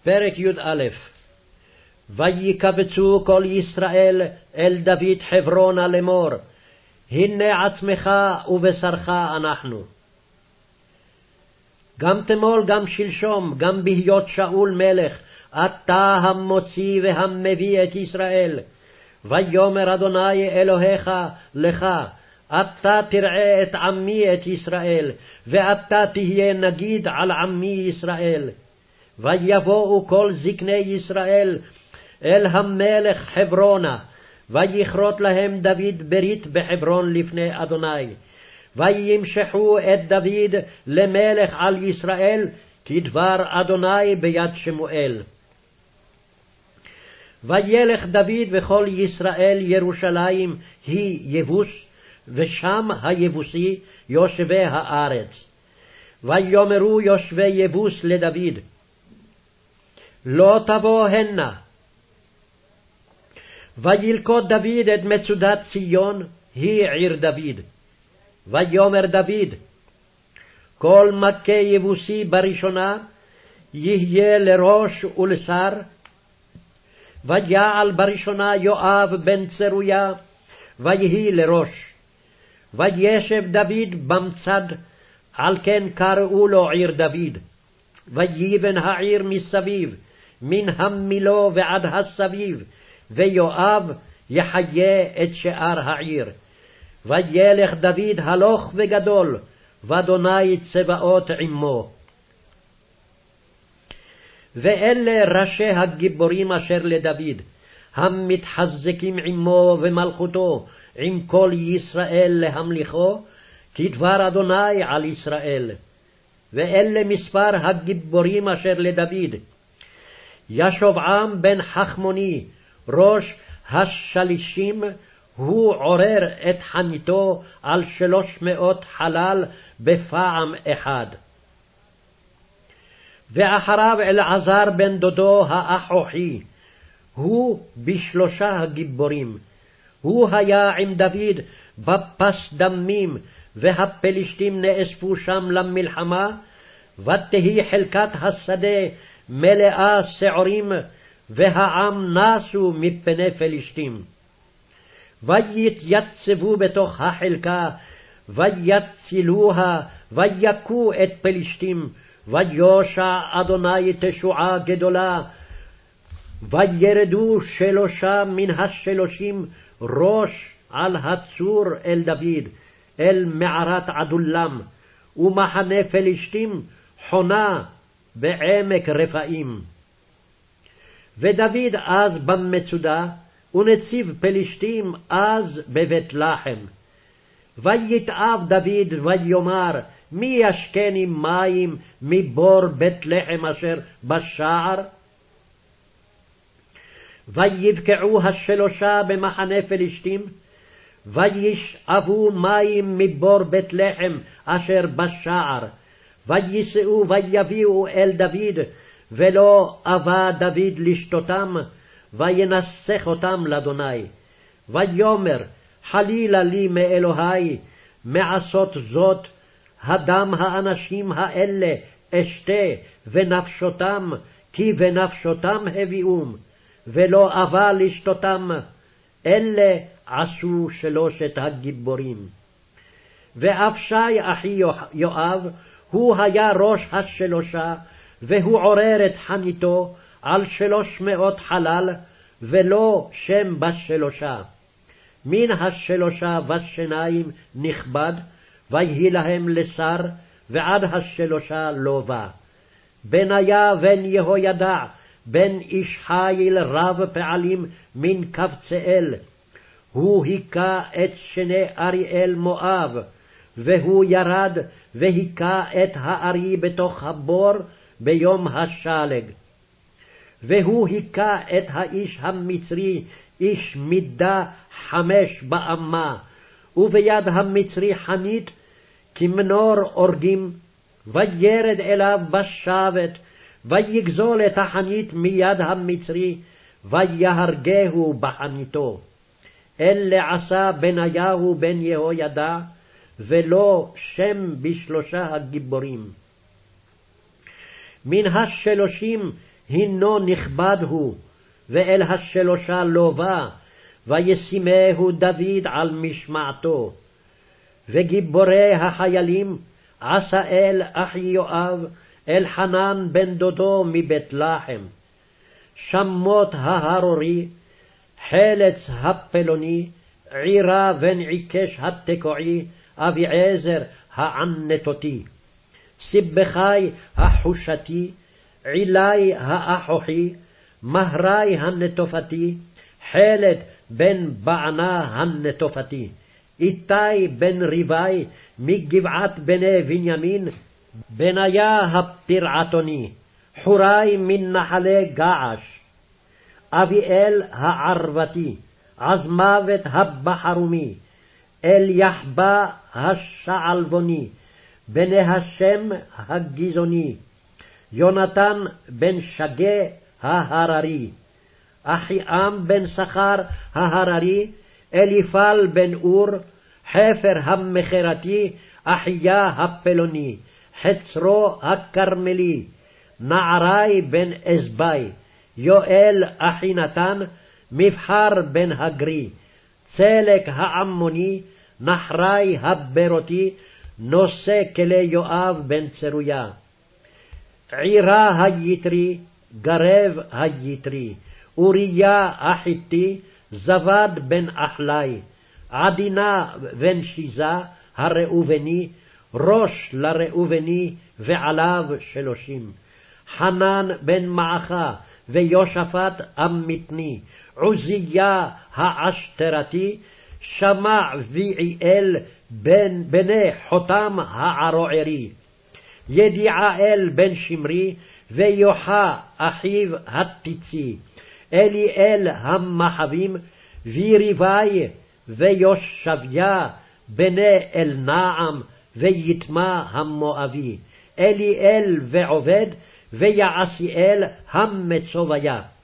פרק י"א. ויקבצו כל ישראל אל דוד חברונה לאמור, הנה עצמך ובשרך אנחנו. גם תמול גם שלשום, גם בהיות שאול מלך, אתה המוציא והמביא את ישראל. ויאמר אדוני אלוהיך לך, אתה תראה את עמי את ישראל, ואתה תהיה נגיד על עמי ישראל. ויבואו כל זקני ישראל אל המלך חברונה, ויכרות להם דוד ברית בחברון לפני אדוני. וימשחו את דוד למלך על ישראל, כדבר אדוני ביד שמואל. וילך דוד וכל ישראל ירושלים היא יבוס, ושם היבוסי יושבי הארץ. ויאמרו יושבי יבוס לדוד, לא תבוא הנה. וילכוד דוד את מצודת ציון, היא עיר דוד. ויאמר דוד, כל מכה יבוסי בראשונה יהיה לראש ולשר. ויעל בראשונה יואב בן צרויה, ויהי לראש. וישב דוד במצד, על כן קראו לו עיר דוד. ויבן העיר מסביב, מן המילו ועד הסביב, ויואב יחיה את שאר העיר. וילך דוד הלוך וגדול, ואדוני צבאות עמו. ואלה ראשי הגיבורים אשר לדוד, המתחזקים עמו ומלכותו, עם כל ישראל להמליכו, כדבר אדוני על ישראל. ואלה מספר הגיבורים אשר לדוד, ישובעם בן חכמוני, ראש השלישים, הוא עורר את חניתו על 300 חלל בפעם אחד. ואחריו אלעזר בן דודו האחוכי, הוא בשלושה הגיבורים. הוא היה עם דוד בפס דמים, והפלישתים נאספו שם למלחמה, ותהי חלקת השדה מלאה שעורים, והעם נסו מפני פלישתים. ויתייצבו בתוך החלקה, ויצילוה, ויכו את פלישתים, ויושע אדוני תשועה גדולה. וירדו 3 מן ה30 ראש על הצור אל דוד, אל מערת עדולם, ומחנה פלישתים חונה בעמק רפאים. ודוד אז במצודה, ונציב פלישתים אז בבית לחם. ויתאב דוד ויאמר, מי ישקני מים מבור בית לחם אשר בשער? ויבקעו 3 במחנה פלישתים, וישאבו מים מבור בית לחם אשר בשער, ויישאו ויביאו אל דוד, ולא אבה דוד לשתותם, וינסח אותם לאדוני. ויאמר, חלילה לי מאלוהי מעשות זאת, הדם האנשים האלה אשתה, ונפשותם, כי בנפשותם הביאום, ולא אבה לשתותם. אלה עשו 3 הגיבורים. ואבשי אחי יואב, הוא היה ראש ה3, והוא עורר את חניתו על 300 חלל, ולא שם ב3. מן ה3 נכבד, ויהי להם לשר, ועד ה3 לא בא. בניה בן יהוידע, בן איש חיל רב פעלים מן קבצאל, הוא היכה את שני אריאל מואב, והוא ירד והיכה את הארי בתוך הבור ביום השלג. והוא היכה את האיש המצרי, איש מידה 5 באמה, וביד המצרי חנית כמנור אורגים. וירד אליו בשבת, ויגזול את החנית מיד המצרי, ויהרגהו בחניתו. אלה עשה בניהו בן יהוידע, ולא שם ב3 הגיבורים. מן ה30 הינו נכבד הוא, ואל השלושה לא בא, וישימהו דוד על משמעתו. וגיבורי החיילים עשה אל אחי יואב, אלחנן בן דודו מבית לחם. שמות ההרורי, חלץ הפלוני, עירה בן עיקש התקועי, אביעזר הענתותי. סיבחי החושתי, עילי האחוכי, מהרי הנטופתי, חלת בן בענה הנטופתי. איתי בן ריבי מגבעת בני בנימין, בניה הפרעתוני, חורי מן נחלי געש. אביאל הערבתי, עזמוות הבחרומי, אל יחבא השעלבוני, בני השם הגזעוני, יונתן בן שגה ההררי, אחיעם בן שכר ההררי, אליפל בן אור, חפר המחרתי, אחיה הפלוני, חצרו הכרמלי, נערי בן אזבי, יואל אחי נתן, מבחר בן הגרי, צלק העמוני, נחרי הברותי, נושא כלי יואב בן צרויה. עירה היתרי, גרב היתרי, אוריה החיתי, זבד בן אחלי, עדינה בן שיזה הראובני, ראש לראובני ועליו 30. חנן בן מעכה ויושפט אמיתני, עוזיה העשתרתי, שמע ויעאל בני חותם הערוערי, ידיעאל בן שמרי, ויוחה אחיו התיצי, אליאל המחבים, ויריבי ויושביה בני אלנעם, ויתמה המואבי, אליאל ועובד, ויעשיאל המצוביה.